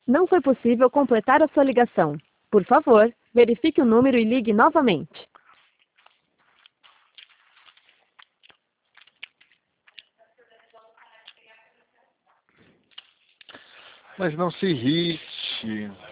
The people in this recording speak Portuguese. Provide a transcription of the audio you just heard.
Não foi possível completar a sua ligação. Por favor, verifique o número e ligue novamente. Mas não se irrite.